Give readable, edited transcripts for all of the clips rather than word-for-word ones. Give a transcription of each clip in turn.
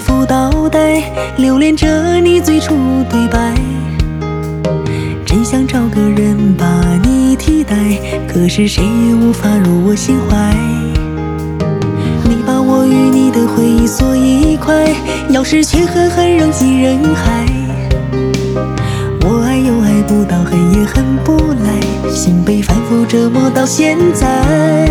副倒带，留恋着你最初对白。真想找个人把你替代，可是谁也无法入我心怀。你把我与你的回忆锁一块，钥匙却狠狠扔进人海。我爱又爱不到，恨也恨不来，心被反复折磨到现在。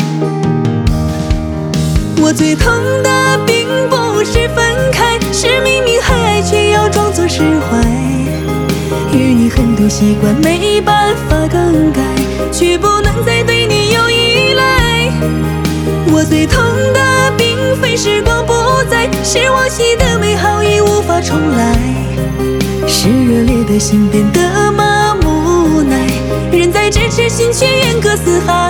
我最痛的并不是分开，是明明还爱却要装作释怀。与你很多习惯没办法更改，却不能再对你有依赖。我最痛的并非时光不再，是往昔的美好已无法重来。是热烈的心变得麻木无奈，人在咫尺心却远各四海。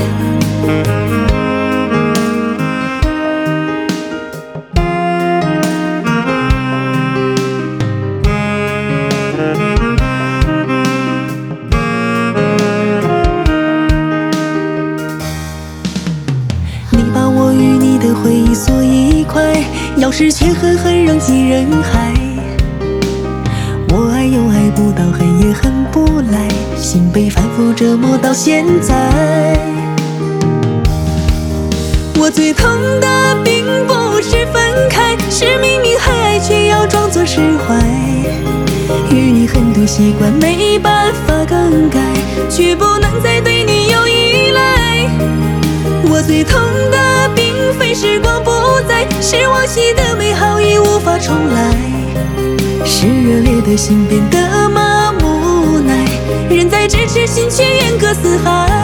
你把我与你的回忆锁一块，钥匙却狠狠扔进人海。我爱又爱不到，恨也恨不来，心被反复折磨到现在。我最痛的并不是分开，是明明还爱却要装作释怀。与你很多习惯没办法更改，却不能再对你有依赖。我最痛的并非时光不再，是往昔的美好已无法重来。是热烈的心变得麻木无奈，人在咫尺心却远各四海。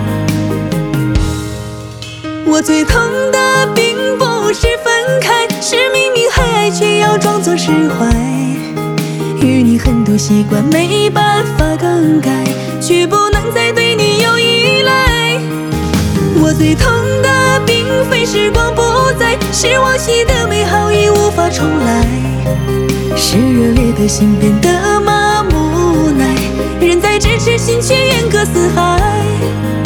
我最痛的并不是分开，是明明还爱却要装作释怀。与你很多习惯没办法更改，却不能再对你有依赖。我最痛的并非时光不再，是往昔的美好已无法重来。是热烈的心变得麻木无奈，人在咫尺心却远各四海。